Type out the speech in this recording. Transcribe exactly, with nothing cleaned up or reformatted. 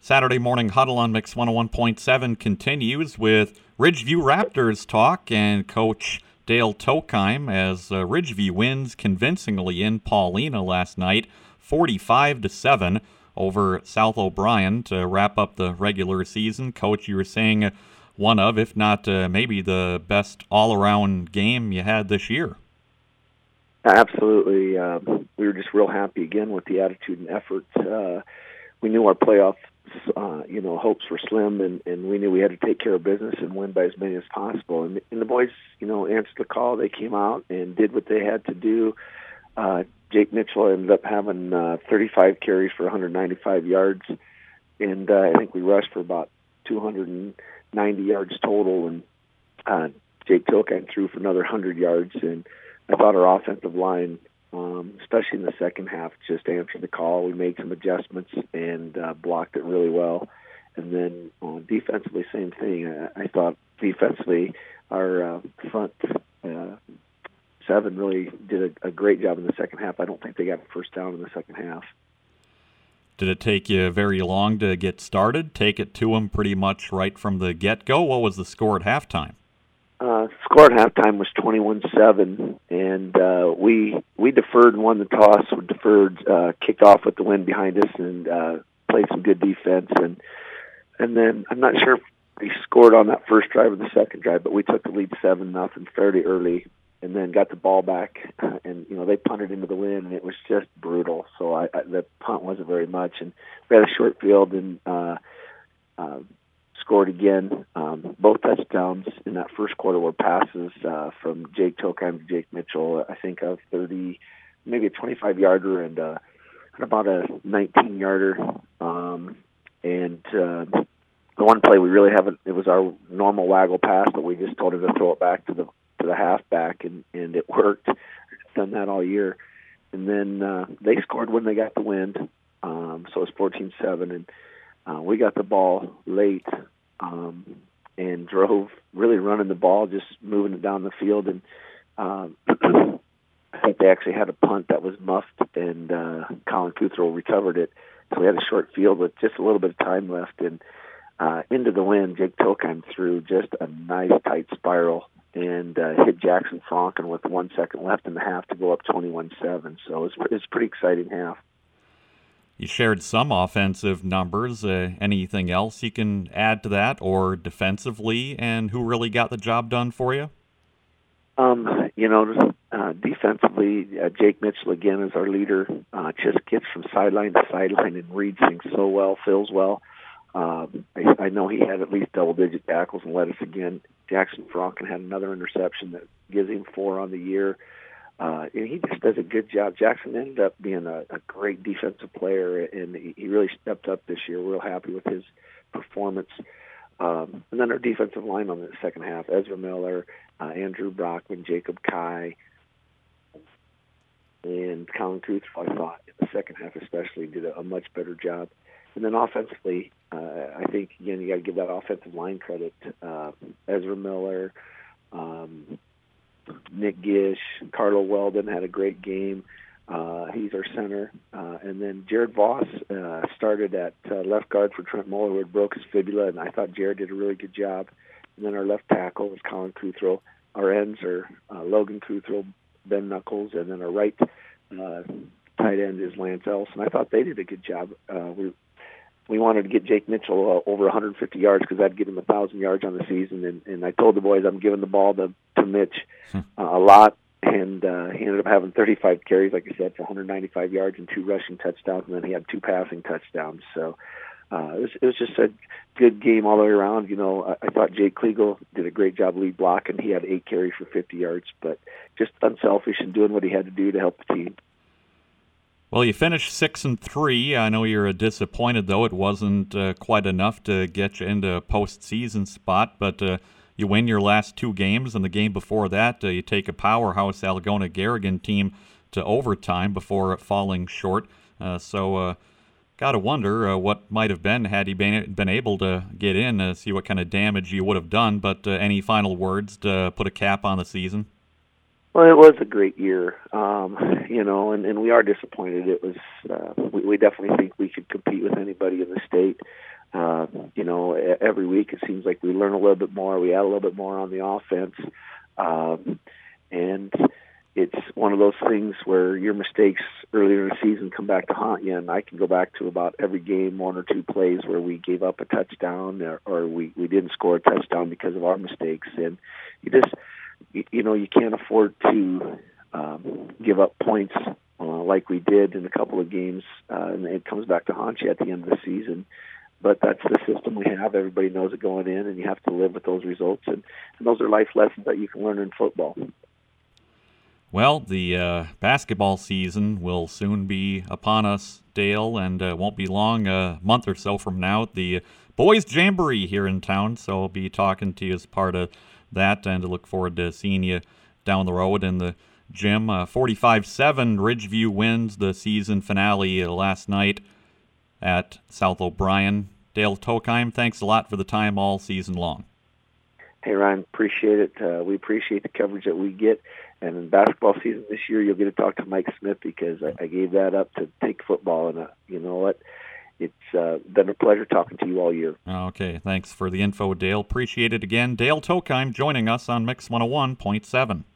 Saturday Morning Huddle on Mix one oh one point seven continues with Ridgeview Raptors talk and Coach Dale Tokheim as uh, Ridgeview wins convincingly in Paulina last night, forty-five to seven over South O'Brien to wrap up the regular season. Coach, you were saying one of, if not uh, maybe the best all-around game you had this year. Absolutely. Uh, we were just real happy again with the attitude and effort. Uh, we knew our playoff Uh, you know, hopes were slim, and, and we knew we had to take care of business and win by as many as possible. And, and the boys, you know, answered the call. They came out and did what they had to do. Uh, Jake Mitchell ended up having uh, thirty-five carries for one hundred ninety-five yards, and uh, I think we rushed for about two hundred ninety yards total. And uh, Jake Tokheim threw for another one hundred yards, and I thought our offensive line, Um, especially in the second half, just answered the call. We made some adjustments and uh, blocked it really well. And then uh, defensively, same thing. I, I thought defensively our uh, front uh, seven really did a, a great job in the second half. I don't think they got a first down in the second half. Did it take you very long to get started? Take it to them pretty much right from the get-go? What was the score at halftime? Uh, score at halftime was twenty-one seven, and uh, we we deferred and won the toss. We deferred, uh, kicked off with the wind behind us, and uh, played some good defense. And and then I'm not sure if we scored on that first drive or the second drive, but we took the lead seven nothing fairly early, and then got the ball back. And you know they punted into the wind, and it was just brutal. So I, I, the punt wasn't very much, and we had a short field and. Uh, uh, Scored again. Um, both touchdowns in that first quarter were passes uh, from Jake Tokheim to Jake Mitchell. I think of thirty, maybe a twenty-five yarder and, uh, and about a nineteen yarder. Um, and uh, the one play we really haven't. It was our normal waggle pass, but we just told him to throw it back to the to the halfback, and, and it worked. We've done that all year. And then uh, they scored when they got the wind, um, so it was fourteen seven, and uh, we got the ball late. Um, and drove, really running the ball, just moving it down the field. And um, I think they actually had a punt that was muffed, and uh, Colin Kuthrow recovered it. So we had a short field with just a little bit of time left. And uh, into the wind, Jake Tokheim threw just a nice tight spiral and uh, hit Jackson Franken with one second left in the half to go up twenty-one seven. So it was, it was a pretty exciting half. You shared some offensive numbers. Uh, anything else you can add to that, or defensively, and who really got the job done for you? Um, you know, uh, defensively, uh, Jake Mitchell again is our leader. Uh, just gets from sideline to sideline and reads things so well, feels well. Um, I, I know he had at least double-digit tackles and led us again. Jackson Franken had another interception that gives him four on the year. Uh, and he just does a good job. Jackson ended up being a, a great defensive player, and he, he really stepped up this year. We're real happy with his performance. Um, and then our defensive line on the second half, Ezra Miller, uh, Andrew Brockman, Jacob Kai, and Colin Kuthrow, I thought, in the second half especially, did a, a much better job. And then offensively, uh, I think, again, you got to give that offensive line credit. Uh, Ezra Miller, um, Nick Gish, Carlo Weldon had a great game. Uh, he's our center. Uh, and then Jared Voss uh, started at uh, left guard for Trent Muller, who had broke his fibula, and I thought Jared did a really good job. And then our left tackle was Colin Kuthrow. Our ends are uh, Logan Kuthrow, Ben Knuckles, and then our right uh, tight end is Lance Elson. I thought they did a good job. Uh, we we wanted to get Jake Mitchell uh, over one hundred fifty yards because that'd give him one thousand yards on the season. And, and I told the boys I'm giving the ball to, to Mitch uh, a lot. And uh, he ended up having thirty-five carries, like I said, for one hundred ninety-five yards and two rushing touchdowns. And then he had two passing touchdowns. So uh, it, was, it was just a good game all the way around. You know, I, I thought Jake Kliegel did a great job lead blocking. He had eight carries for fifty yards, but just unselfish and doing what he had to do to help the team. Well, you finished six and three. I know you're disappointed, though. It wasn't uh, quite enough to get you into a postseason spot, but uh, you win your last two games, and the game before that, uh, you take a powerhouse Algona Garrigan team to overtime before falling short. Uh, so, uh, got to wonder uh, what might have been had he been been able to get in, uh, see what kind of damage you would have done. But uh, any final words to put a cap on the season? Well, it was a great year, um, you know, and, and we are disappointed. It was uh, we, we definitely think we could compete with anybody in the state. Uh, you know, every week it seems like we learn a little bit more. We add a little bit more on the offense. Um, and it's one of those things where your mistakes earlier in the season come back to haunt you. And I can go back to about every game, one or two plays where we gave up a touchdown or, or we, we didn't score a touchdown because of our mistakes. And you just, you, you know, you can't afford to um, give up points uh, like we did in a couple of games. Uh, and it comes back to haunt you at the end of the season. But that's the system we have. Everybody knows it going in, and you have to live with those results. And, and those are life lessons that you can learn in football. Well, the uh, basketball season will soon be upon us, Dale, and uh, won't be long, a month or so from now. The Boys Jamboree here in town, so I'll be talking to you as part of that, and I look forward to seeing you down the road in the gym. Uh, forty-five seven, Ridgeview wins the season finale uh, last night at South O'Brien. Dale Tokheim, thanks a lot for the time all season long. Hey, Ryan, appreciate it. Uh, we appreciate the coverage that we get. And in basketball season this year, you'll get to talk to Mike Smith because I, I gave that up to take football. And uh, you know what? It's uh, been a pleasure talking to you all year. Okay, thanks for the info, Dale. Appreciate it again. Dale Tokheim joining us on Mix one oh one point seven.